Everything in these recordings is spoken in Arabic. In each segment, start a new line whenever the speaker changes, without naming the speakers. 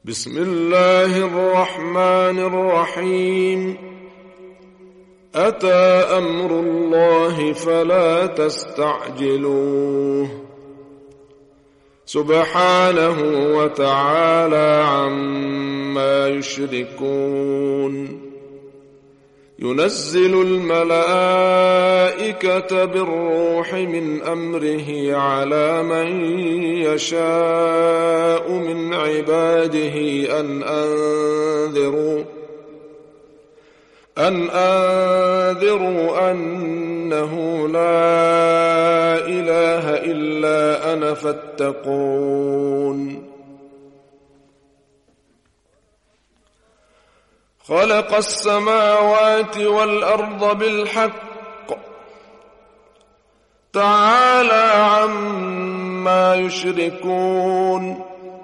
بسم الله الرحمن الرحيم. أتى أمر الله فلا تستعجلوه سبحانه وتعالى عما يشركون. ينزل الملائكة بالروح من أمره على من يشاء من عباده أن أنذروا أنه لا إله إلا أنا فاتقون. خلق السماوات والأرض بالحق تعالى عما يشركون.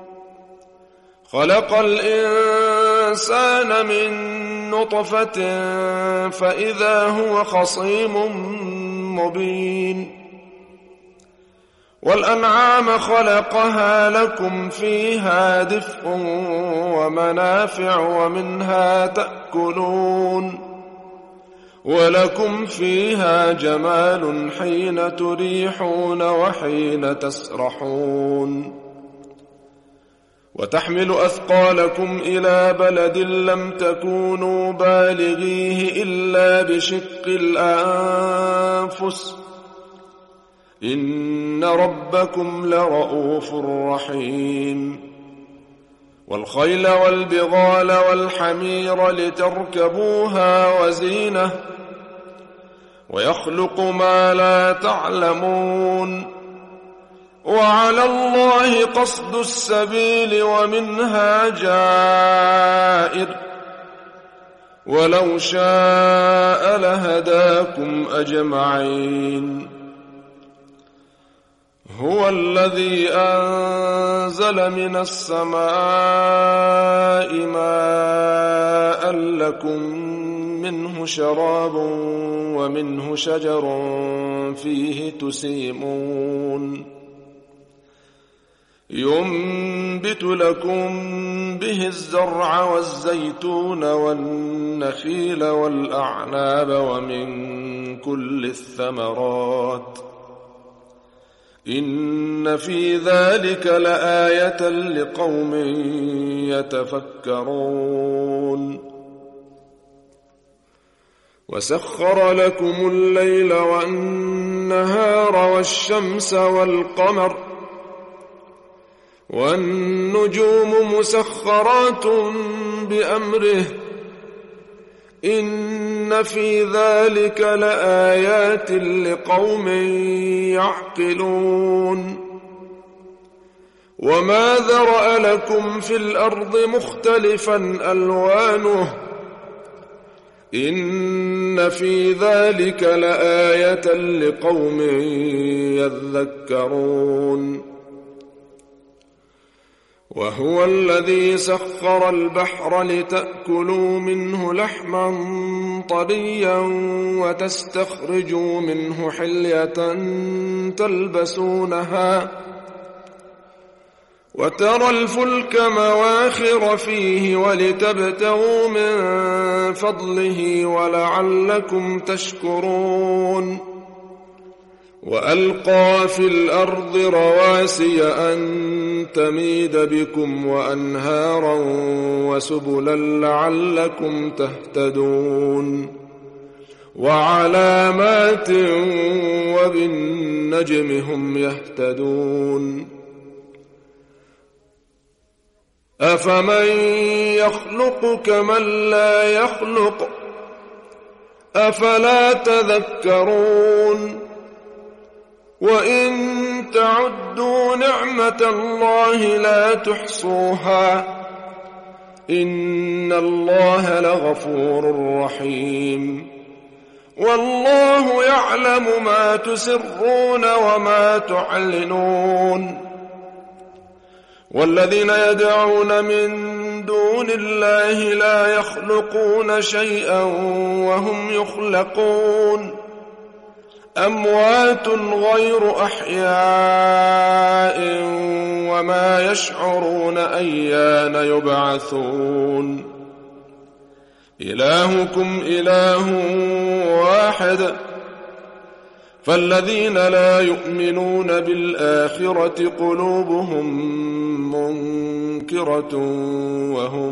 خلق الإنسان من نطفة فإذا هو خصيم مبين. والأنعام خلقها لكم فيها دفء ومنافع ومنها تأكلون ولكم فيها جمال حين تريحون وحين تسرحون. وتحمل أثقالكم إلى بلد لم تكونوا بالغيه إلا بشق الأنفس إن ربكم لرؤوف رحيم. والخيل والبغال والحمير لتركبوها وزينة ويخلق ما لا تعلمون. وعلى الله قصد السبيل ومنها جائر ولو شاء لهداكم أجمعين. هو الذي أنزل من السماء ماء لكم منه شراب ومنه شجر فيه تسيمون. ينبت لكم به الزرع والزيتون والنخيل والأعناب ومن كل الثمرات إن في ذلك لآية لقوم يتفكرون. وسخر لكم الليل والنهار والشمس والقمر والنجوم مسخرات بأمره إن في ذلك لآيات لقوم يعقلون. وما ذرأ لكم في الأرض مختلفا ألوانه إن في ذلك لآية لقوم يذكرون. وهو الذي سخر البحر لتأكلوا منه لحما طريا وتستخرجوا منه حلية تلبسونها وترى الفلك مواخر فيه ولتبتغوا من فضله ولعلكم تشكرون. وألقى في الأرض رواسي أن تميد بكم وأنهارا وسبلا لعلكم تهتدون. وعلامات وبالنجم هم يهتدون. أفمن يخلق كمن لا يخلق أفلا تذكرون. وإن تعدوا نعمة الله لا تحصوها إن الله لغفور رحيم. والله يعلم ما تسرون وما تعلنون. والذين يدعون من دون الله لا يخلقون شيئا وهم يخلقون أموات غير أحياء وما يشعرون أيان يبعثون إلهكم إله واحد فالذين لا يؤمنون بالآخرة قلوبهم منكرة وهم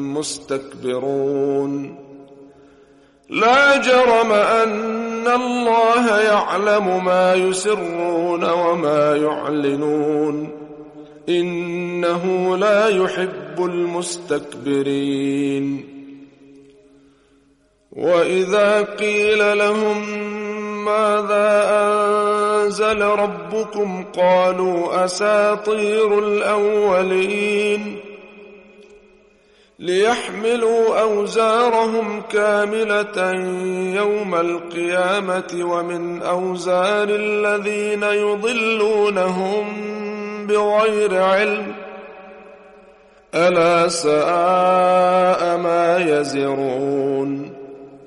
مستكبرون لا جرم أن الله يعلم ما يسرون وما يعلنون إنه لا يحب المستكبرين وإذا قيل لهم ماذا أنزل ربكم قالوا أساطير الأولين ليحملوا أوزارهم كاملة يوم القيامة ومن أوزار الذين يضلونهم بغير علم ألا ساء ما يزرون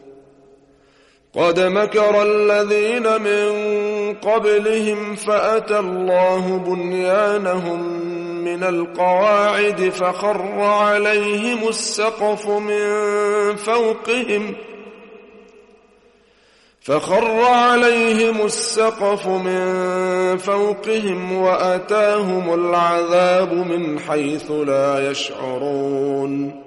قد مكر الذين من قبلهم فأتى الله بنيانهم من القواعد فخر عليهم السقف من فوقهم وأتاهم العذاب من حيث لا يشعرون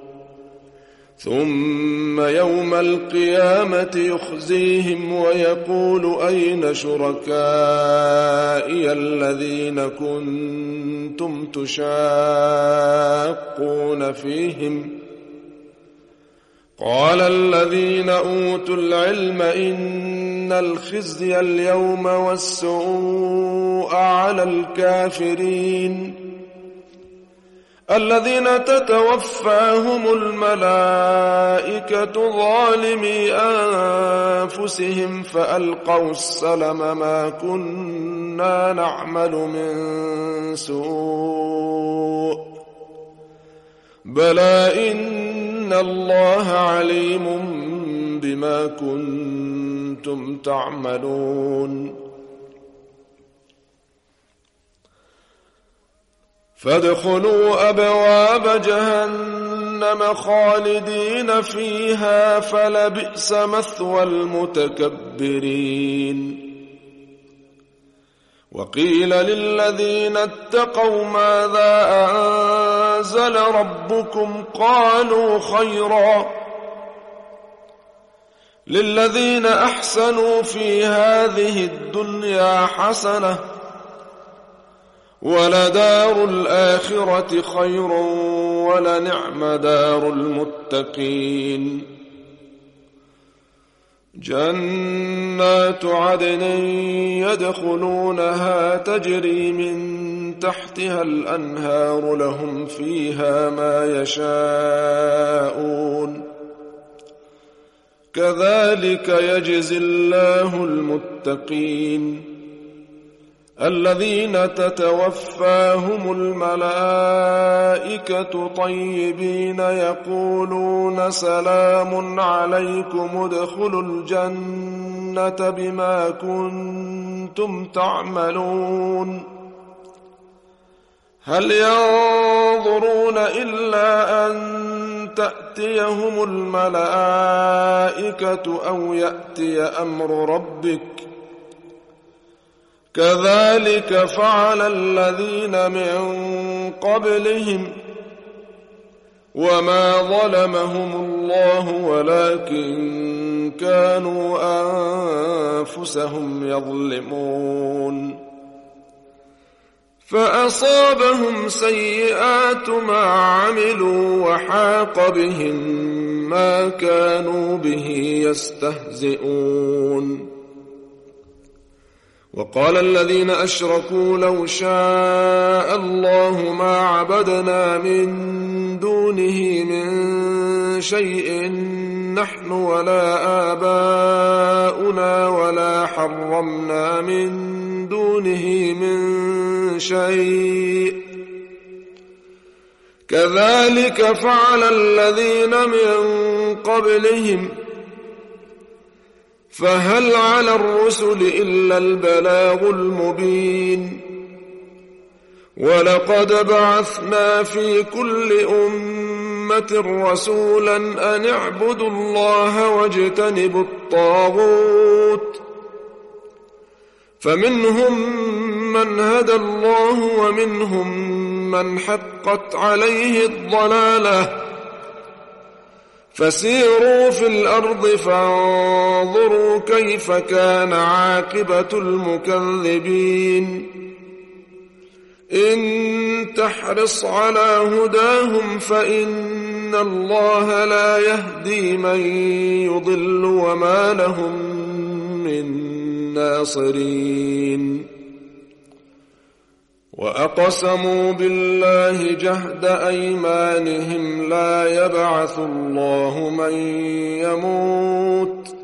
ثم يوم القيامة يخزيهم ويقول أين شركائي الذين كنتم تشاقون فيهم قال الذين أوتوا العلم إن الخزي اليوم والسوء على الكافرين الذين تتوفاهم الملائكة ظالمي أنفسهم فألقوا السلم ما كنا نعمل من سوء بلى إن الله عليم بما كنتم تعملون فادخلوا أبواب جهنم خالدين فيها فلبئس مثوى المتكبرين وقيل للذين اتقوا ماذا أنزل ربكم قالوا خيرا للذين أحسنوا في هذه الدنيا حسنة ولدار الآخرة خير ولنعم دار المتقين جنات عدن يدخلونها تجري من تحتها الأنهار لهم فيها ما يشاءون كذلك يجزي الله المتقين الذين تتوفاهم الملائكة طيبين يقولون سلام عليكم ادخلوا الجنة بما كنتم تعملون هل ينظرون إلا أن تأتيهم الملائكة أو يأتي أمر ربك كذلك فعل الذين من قبلهم وما ظلمهم الله ولكن كانوا أنفسهم يظلمون فأصابهم سيئات ما عملوا وحاق بهم ما كانوا به يستهزئون وقال الذين أشركوا لو شاء الله ما عبدنا من دونه من شيء نحن ولا آباؤنا ولا حرمنا من دونه من شيء كذلك فعل الذين من قبلهم فهل على الرسل إلا البلاغ المبين ولقد بعثنا في كل أمة رسولا أن اعبدوا الله واجتنبوا الطاغوت فمنهم من هدى الله ومنهم من حقت عليه الضلالة فسيروا في الأرض فانظروا كيف كان عاقبة المكذبين إن تحرص على هداهم فإن الله لا يهدي من يضل وما لهم من ناصرين وأقسموا بالله جهد أيمانهم لا يبعث الله من يموت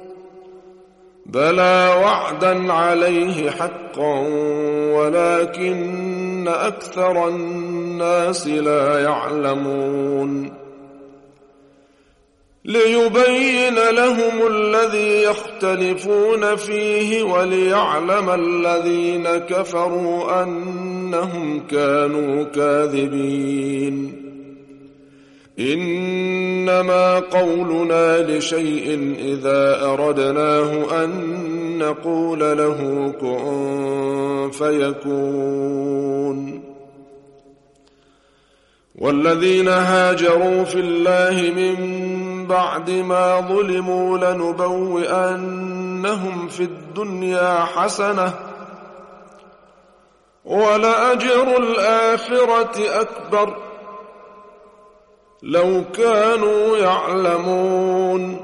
بلى وعدا عليه حقا ولكن أكثر الناس لا يعلمون ليبين لهم الذي يختلفون فيه وليعلم الذين كفروا أنهم كانوا كاذبين إنما قولنا لشيء إذا أردناه أن نقول له كن فيكون والذين هاجروا في الله من بعد ما ظلموا لنبوئنهم في الدنيا حسنة ولأجر الآخرة أكبر لو كانوا يعلمون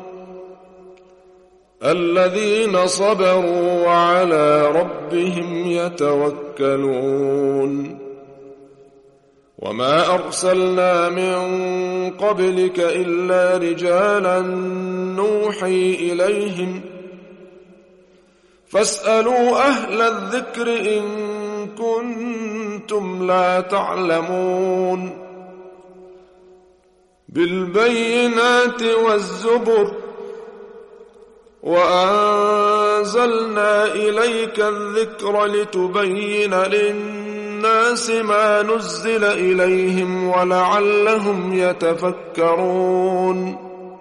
الذين صبروا وعلى ربهم يتوكلون وما أرسلنا من قبلك إلا رجالا نوحي إليهم فاسألوا أهل الذكر إن كنتم لا تعلمون بالبينات والزبر وأنزلنا إليك الذكر لتبين للناس ما نزل إليهم ولعلهم يتفكرون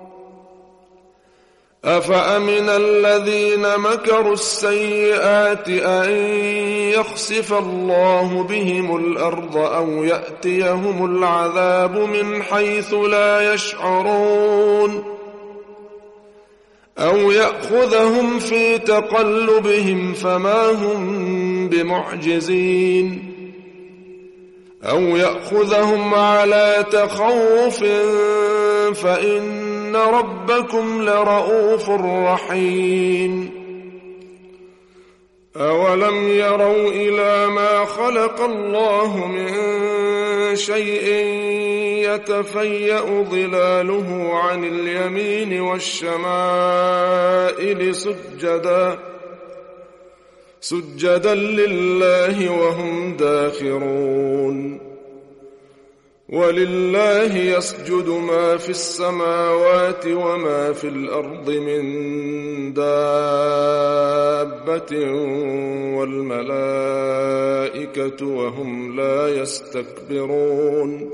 أفأمن الذين مكروا السيئات أن يخسف الله بهم الأرض أو يأتيهم العذاب من حيث لا يشعرون أو يأخذهم في تقلبهم فما هم بمعجزين أو يأخذهم على تخوف فإن ربكم لرؤوف رحيم أولم يروا إلى ما خلق الله من شيء يتفيأ ظلاله عن اليمين والشمائل سجدا لله وهم داخرون ولله يسجد ما في السماوات وما في الأرض من دابة والملائكة وهم لا يستكبرون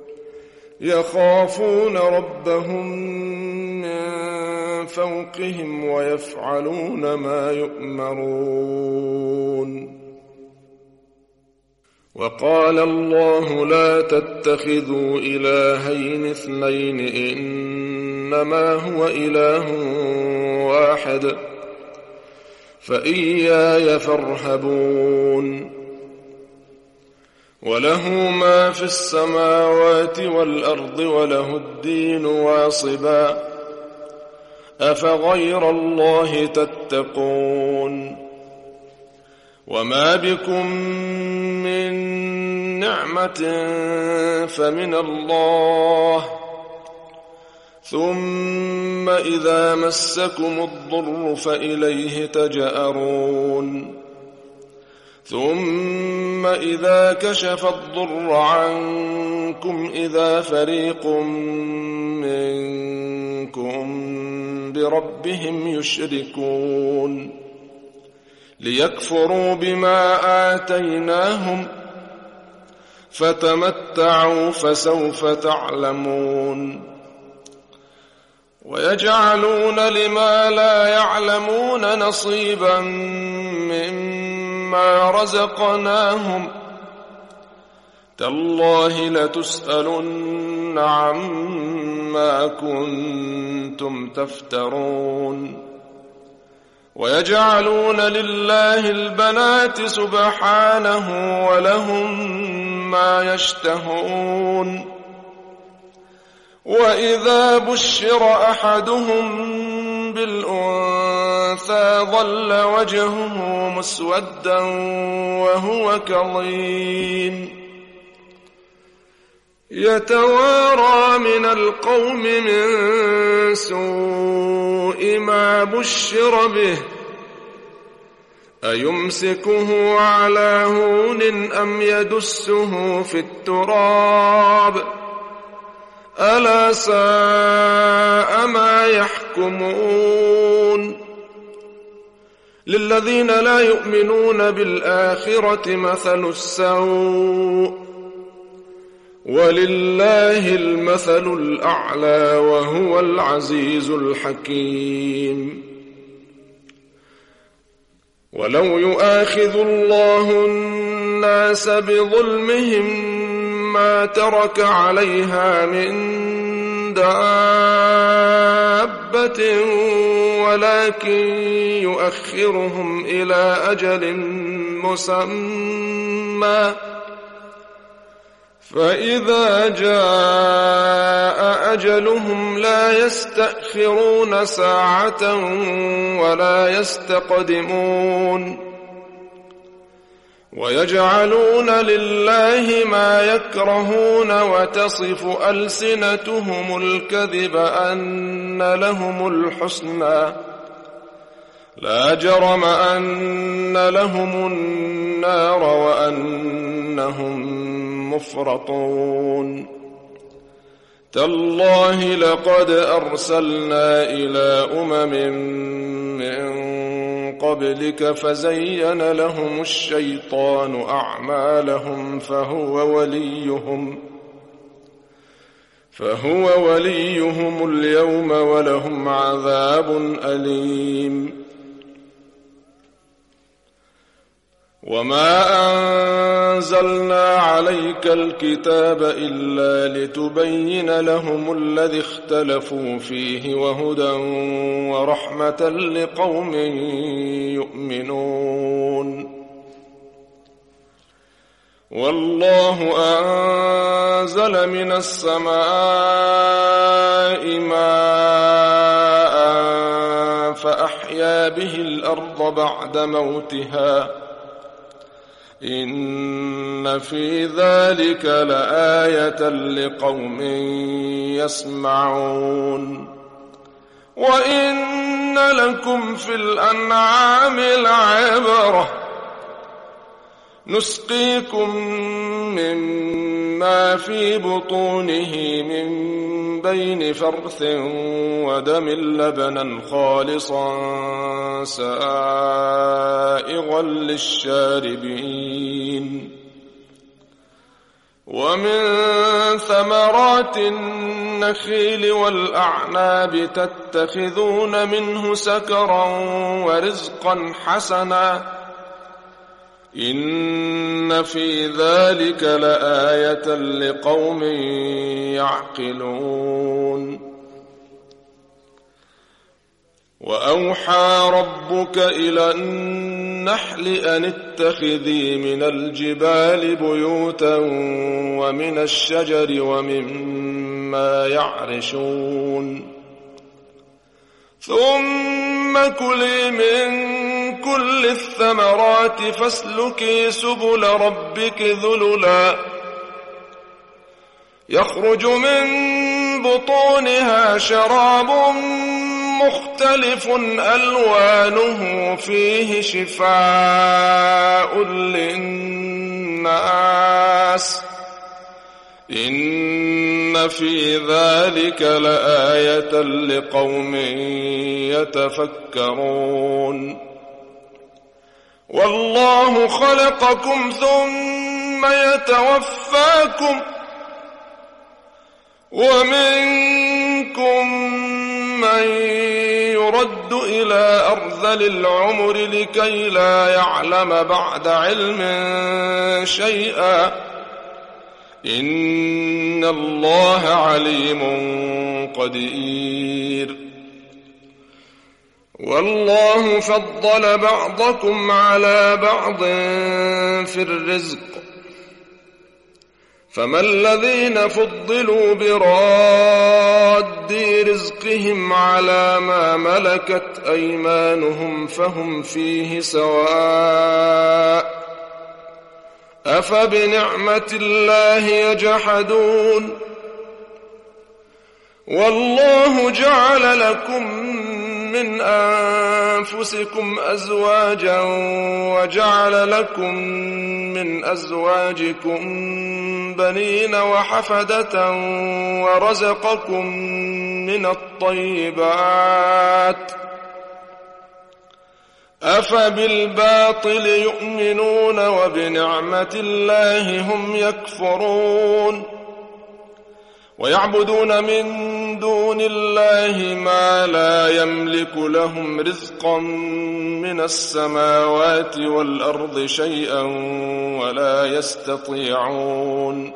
يخافون ربهم من فوقهم ويفعلون ما يؤمرون وقال الله لا تتخذوا إلهين اثنين إنما هو إله واحد فإياي فارهبون وله ما في السماوات والأرض وله الدين واصبا أفغير الله تتقون وما بكم من نعمة فمن الله ثم إذا مسكم الضر فإليه تجأرون ثم إذا كشف الضر عنكم عنكم إذا فريق منكم بربهم يشركون ليكفروا بما آتيناهم فتمتعوا فسوف تعلمون ويجعلون لما لا يعلمون نصيبا مما رزقناهم تالله لتسألن عما كنتم تفترون ويجعلون لله البنات سبحانه ولهم ما يشتهون وإذا بشر أحدهم بالأنثى ظل وجهه مسودا وهو كظيم يتوارى من القوم من سوء ما بشر به أيمسكه على هون أم يدسه في التراب ألا ساء ما يحكمون للذين لا يؤمنون بالآخرة مثل السوء ولله المثل الأعلى وهو العزيز الحكيم ولو يؤاخذ الله الناس بظلمهم ما ترك عليها من دابة ولكن يؤخرهم إلى أجل مسمى فإذا جاء أجلهم لا يستأخرون ساعة ولا يستقدمون ويجعلون لله ما يكرهون وتصف ألسنتهم الكذب أن لهم الحسنى لا جرم أن لهم النار وأنهم مفرطون تالله لقد أرسلنا إلى من قبلك فزين لهم الشيطان أعمالهم فهو وليهم اليوم ولهم عذاب أليم وما أنزلنا عليك الكتاب إلا لتبين لهم الذي اختلفوا فيه وهدى ورحمة لقوم يؤمنون والله أنزل من السماء ماء فأحيا به الأرض بعد موتها إن في ذلك لآية لقوم يسمعون وإن لكم في الأنعام لعبرة نسقيكم مما في بطونه من بين فرث ودم لبنا خالصا سائغا للشاربين ومن ثمرات النخيل والأعناب تتخذون منه سكرا ورزقا حسنا إن في ذلك لآية لقوم يعقلون وأوحى ربك إلى النحل أن اتخذي من الجبال بيوتا ومن الشجر ومما يعرشون ثم كلي من كل الثمرات فاسلكي سبل ربك ذللا يخرج من بطونها شراب مختلف ألوانه فيه شفاء للناس إن في ذلك لآية لقوم يتفكرون والله خلقكم ثم يتوفاكم ومنكم من يرد إلى أرذل العمر لكي لا يعلم بعد علم شيئا إن الله عليم قدير والله فضل بعضكم على بعض في الرزق فما الذين فضلوا براد رزقهم على ما ملكت أيمانهم فهم فيه سواء أفبنعمة الله يجحدون والله جعل لكم من أنفسكم أزواجا وجعل لكم من أزواجكم بنين وحفدة ورزقكم من الطيبات أفبالباطل يؤمنون وبنعمة الله هم يكفرون ويعبدون من دون الله ما لا يملك لهم رزقا من السماوات والأرض شيئا ولا يستطيعون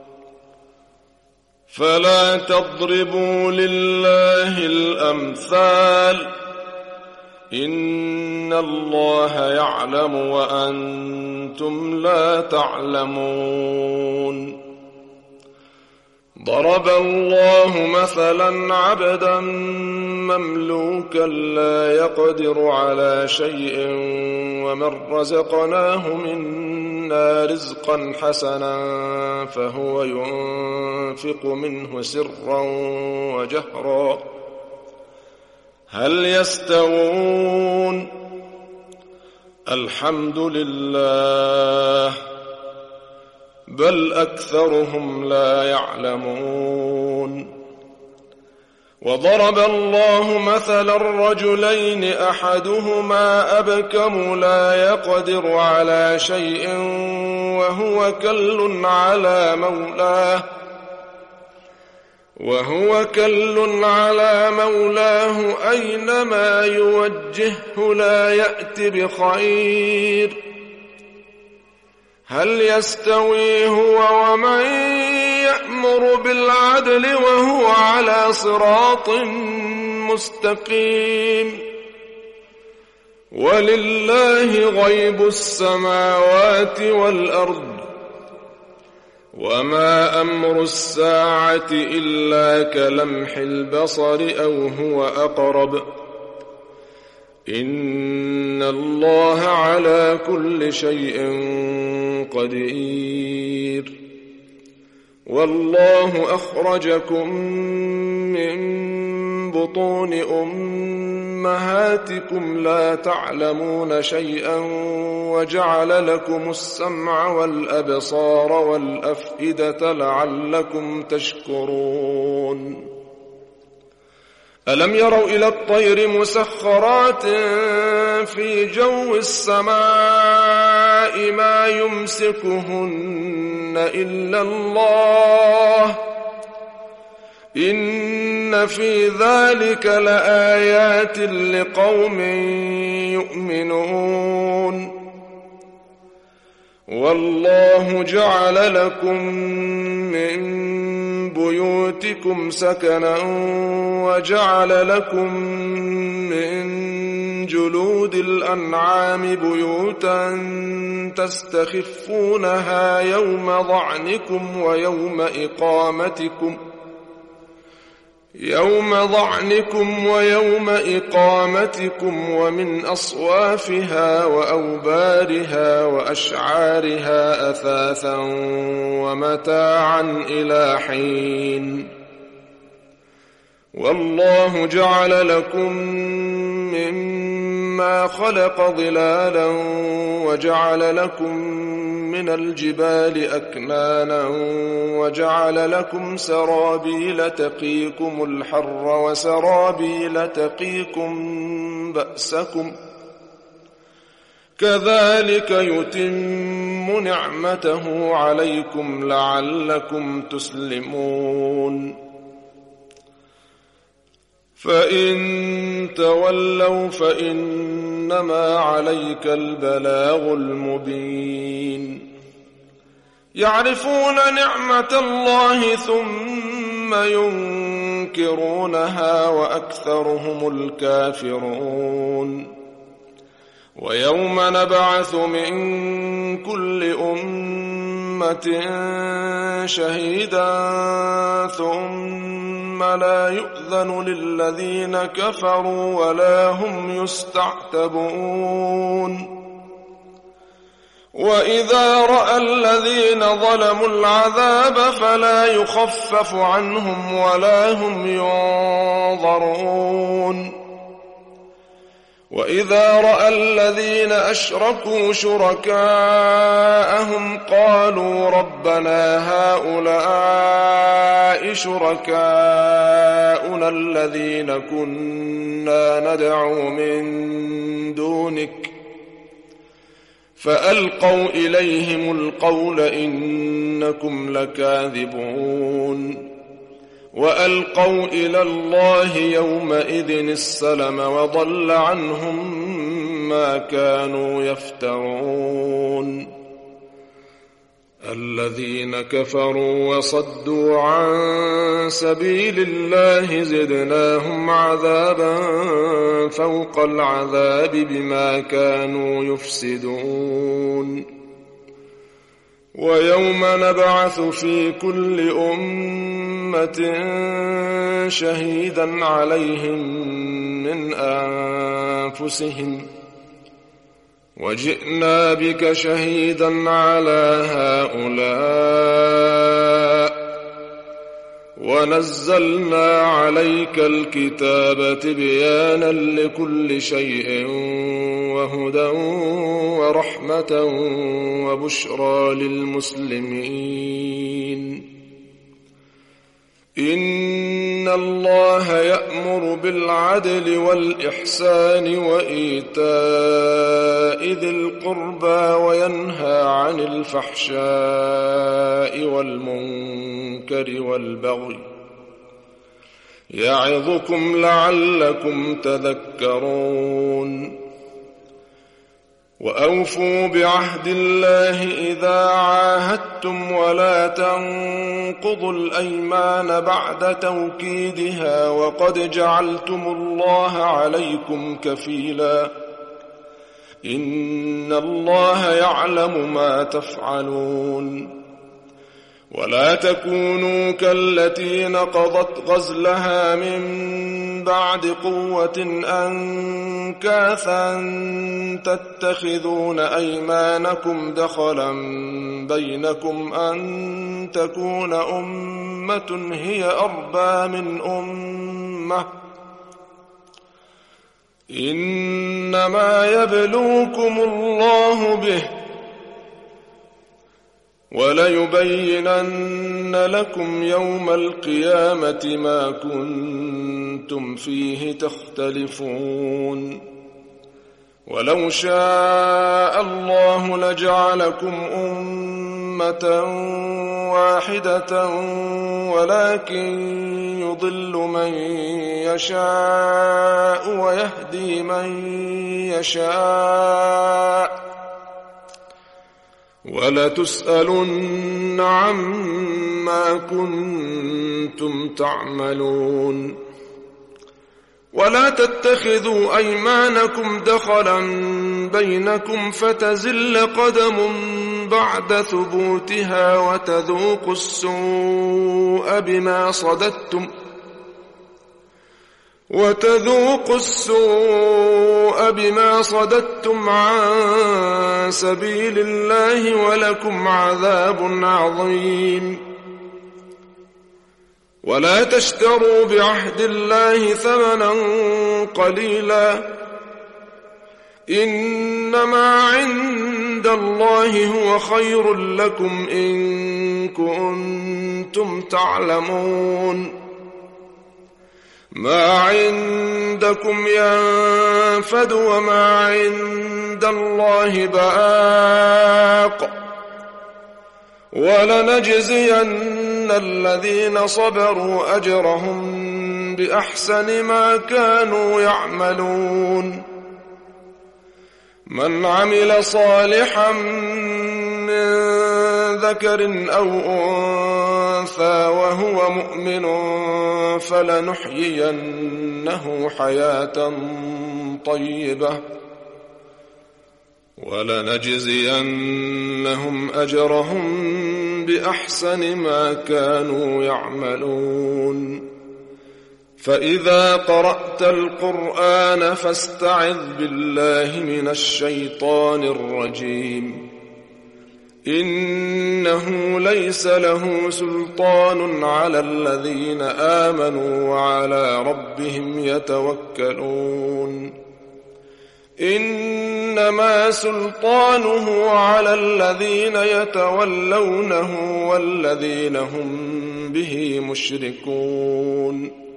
فلا تضربوا لله الأمثال إن الله يعلم وأنتم لا تعلمون ضرب الله مثلا عبدا مملوكا لا يقدر على شيء ومن رزقناه منا رزقا حسنا فهو ينفق منه سرا وجهرا هل يستوون الحمد لله بل أكثرهم لا يعلمون وضرب الله مثلا رجلين أحدهما أبكم لا يقدر على شيء وهو كل على مولاه أينما يوجهه لا يأت بخير هل يستوي هو ومن يأمر بالعدل وهو على صراط مستقيم ولله غيب السماوات والأرض وما أمر الساعة إلا كلمح البصر أو هو أقرب إن الله على كل شيء قدير والله أخرجكم من بطون أمهاتكم لا تعلمون شيئا وجعل لكم السمع والأبصار والأفئدة لعلكم تشكرون ألم يروا إلى الطير مسخرات في جو السماء ما يمسكهن إلا الله إن في ذلك لآيات لقوم يؤمنون والله جعل لكم من بيوتكم سكنا وجعل لكم من جلود الأنعام بيوتا تستخفونها يوم ضعنكم ويوم إقامتكم ومن أصوافها وأوبارها وأشعارها أثاثا ومتاعا إلى حين والله جعل لكم مما خلق ظلالا وجعل لكم من الجبال أكنانا وجعل لكم سرابيل تقيكم الحر وسرابيل تقيكم بأسكم كذلك يتم نعمته عليكم لعلكم تسلمون فإن تولوا فإنما عليك البلاغ المبين يعرفون نعمة الله ثم ينكرونها وأكثرهم الكافرون ويوم نبعث من كل أمة شهيدا ثم لا يؤذن للذين كفروا ولا هم يستعتبون وإذا رأى الذين ظلموا العذاب فلا يخفف عنهم ولا هم ينظرون وإذا رأى الذين أشركوا شركاءهم قالوا ربنا هؤلاء شركاؤنا الذين كنا ندعو من دونك فألقوا إليهم القول إنكم لكاذبون وألقوا إلى الله يومئذ السلم وضل عنهم ما كانوا يفترون الذين كفروا وصدوا عن سبيل الله زدناهم عذابا فوق العذاب بما كانوا يفسدون ويوم نبعث في كل أمة شهيدا عليهم من أنفسهم وجئنا بك شهيدا على هؤلاء ونزلنا عليك الكتاب تبيانا لكل شيء وهدى ورحمة وبشرى للمسلمين إن الله يأمر بالعدل والإحسان وإيتاء ذي القربى وينهى عن الفحشاء والمنكر والبغي يعظكم لعلكم تذكرون وأوفوا بعهد الله إذا عاهدتم ولا تنقضوا الأيمان بعد توكيدها وقد جعلتم الله عليكم كفيلا إن الله يعلم ما تفعلون ولا تكونوا كالتي نقضت غزلها من بعد قوة أنكاثا تتخذون أيمانكم دخلا بينكم أن تكون أمة هي أربى من أمة إنما يبلوكم الله به وليبينن لكم يوم القيامة ما كنتم فيه تختلفون ولو شاء الله لجعلكم أمة واحدة ولكن يضل من يشاء ويهدي من يشاء ولتسألن عما كنتم تعملون ولا تتخذوا أيمانكم دخلا بينكم فتزل قدم بعد ثبوتها وتذوقوا السوء بما صددتم عن سبيل الله ولكم عذاب عظيم ولا تشتروا بعهد الله ثمنا قليلا إنما عند الله هو خير لكم إن كنتم تعلمون ما عندكم ينفد وما عند الله باق ولنجزين الذين صبروا أجرهم بأحسن ما كانوا يعملون من عمل صالحا من ذكر أو أنثى وهو مؤمن فلنحيينه حياة طيبة ولنجزينهم أجرهم بأحسن ما كانوا يعملون فإذا قرأت القرآن فاستعذ بالله من الشيطان الرجيم إنه ليس له سلطان على الذين آمنوا وعلى ربهم يتوكلون إنما سلطانه على الذين يتولونه والذين هم به مشركون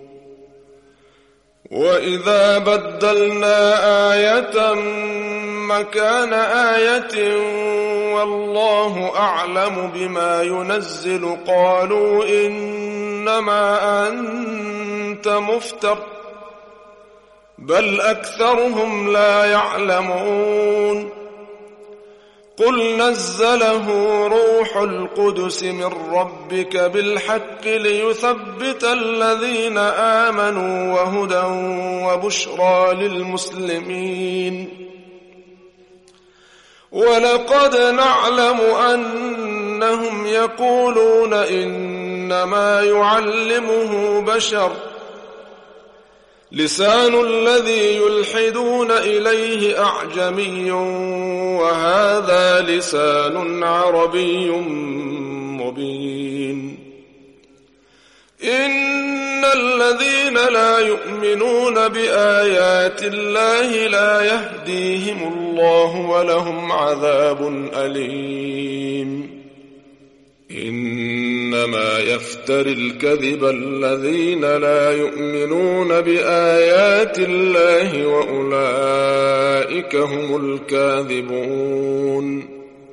وإذا بدلنا آية مكان آية والله أعلم بما ينزل قالوا إنما أنت مفتر بل أكثرهم لا يعلمون قل نزله روح القدس من ربك بالحق ليثبت الذين آمنوا وهدى وبشرى للمسلمين ولقد نعلم أنهم يقولون إنما يعلمه بشر لسان الذي يلحدون إليه أعجمي وهذا لسان عربي مبين إن الذين لا يؤمنون بآيات الله لا يهديهم الله ولهم عذاب أليم إنما يفتري الكذب الذين لا يؤمنون بآيات الله وأولئك هم الكاذبون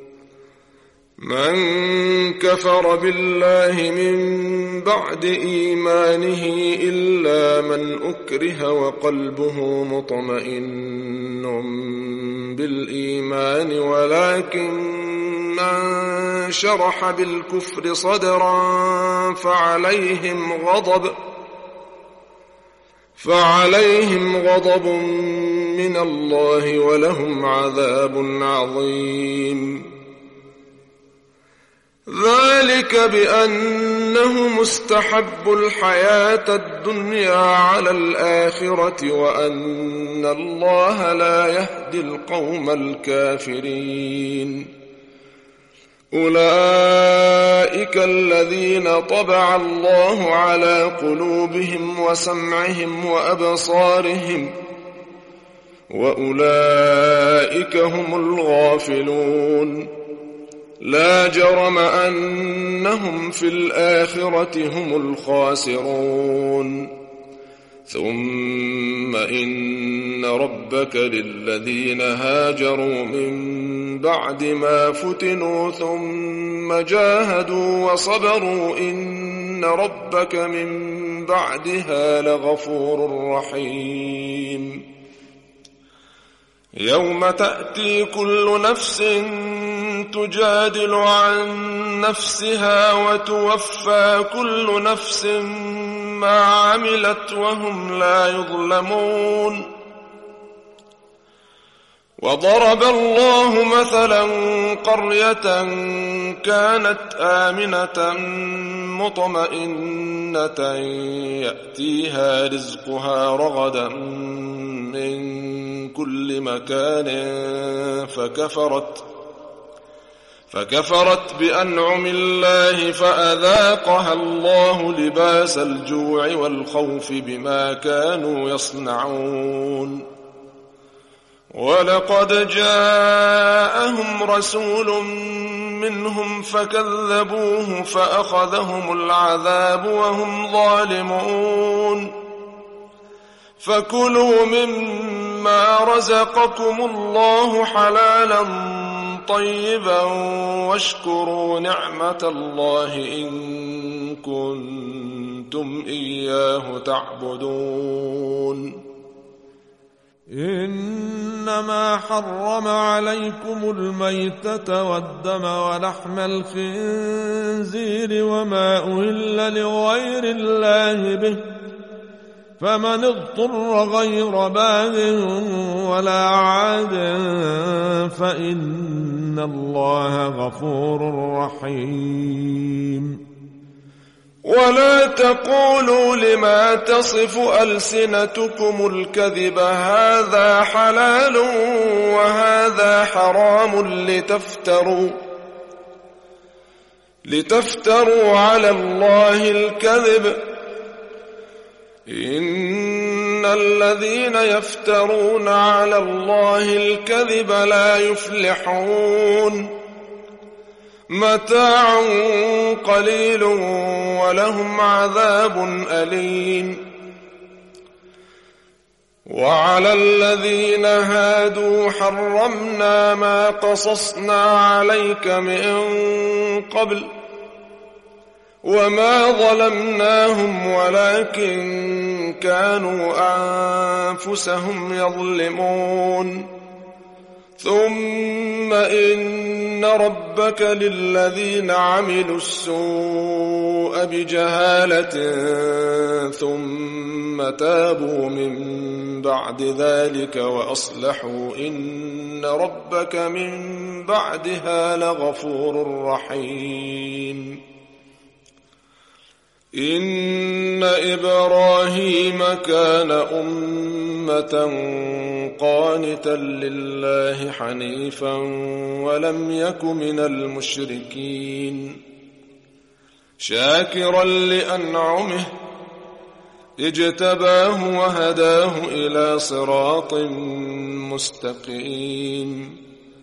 من كفر بالله من بعد إيمانه إلا من أكره وقلبه مطمئن بالإيمان ولكن من شرح بالكفر صدرا فعليهم غضب من الله ولهم عذاب عظيم ذلك بأنه مستحب الحياة الدنيا على الآخرة وأن الله لا يهدي القوم الكافرين أولئك الذين طبع الله على قلوبهم وسمعهم وأبصارهم وأولئك هم الغافلون لا جرم أنهم في الآخرة هم الخاسرون ثم إن ربك للذين هاجروا من بعد ما فتنوا ثم جاهدوا وصبروا إن ربك من بعدها لغفور رحيم يوم تأتي كل نفس تجادل عن نفسها وتوفى كل نفس ما عملت وهم لا يظلمون وضرب الله مثلا قرية كانت آمنة مطمئنة يأتيها رزقها رغدا من كل مكان فكفرت بأنعم الله فأذاقها الله لباس الجوع والخوف بما كانوا يصنعون. ولقد جاءهم رسول منهم فكذبوه فأخذهم العذاب وهم ظالمون. فكلوا مما رزقكم الله حلالا طيبا واشكروا نعمة الله إن كنتم إياه تعبدون.
إنما حرم عليكم الميتة والدم ولحم الخنزير وما أهل لغير الله به، فمن اضطر غير باغ ولا عاد فإن الله غفور رحيم.
ولا تقولوا لما تصف ألسنتكم الكذب هذا حلال وهذا حرام لتفتروا على الله الكذب، إن الذين يفترون على الله الكذب لا يفلحون. متاع قليل ولهم عذاب أليم. وعلى الذين هادوا حرمنا ما قصصنا عليك من قبل وما ظلمناهم ولكن كانوا أنفسهم يظلمون. ثم إن ربك للذين عملوا السوء بجهالة ثم تابوا من بعد ذلك وأصلحوا إن ربك من بعدها لغفور رحيم. إن إبراهيم كان أمة قانتا لله حنيفا ولم يك من المشركين، شاكرا لأنعمه اجتباه وهداه إلى صراط مستقيم.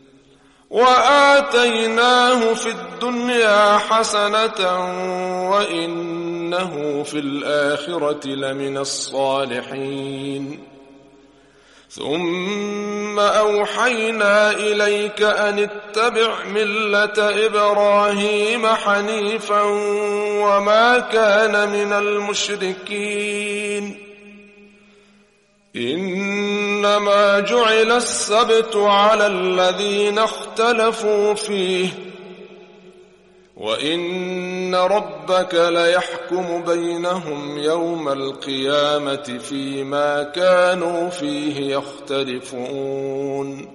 وآتيناه في الدنيا حسنة وإنه في الآخرة لمن الصالحين. ثم أوحينا إليك أن اتبع ملة إبراهيم حنيفا وما كان من المشركين. إنما جعل السبت على الذين اختلفوا فيه وإن ربك ليحكم بينهم يوم القيامة فيما كانوا فيه يختلفون.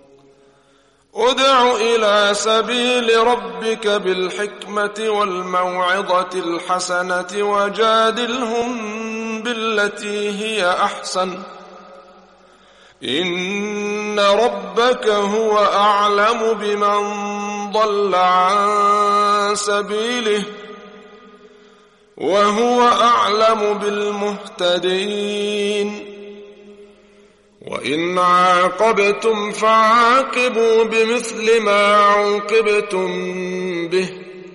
ادع إلى سبيل ربك بالحكمة والموعظة الحسنة وجادلهم بالتي هي أحسن، إن ربك هو أعلم بمن ضل عن سبيله وهو أعلم بالمهتدين. وإن عاقبتم فعاقبوا بمثل ما عوقبتم به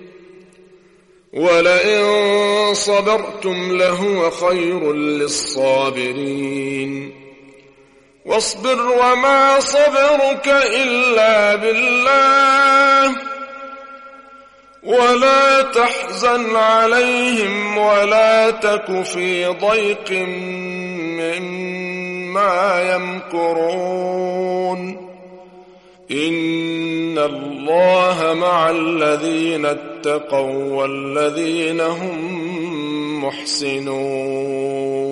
ولئن صبرتم لهو خير للصابرين. واصبر وما صبرك إلا بالله ولا تحزن عليهم ولا تك في ضيق مما يمكرون. إن الله مع الذين اتقوا والذين هم محسنون.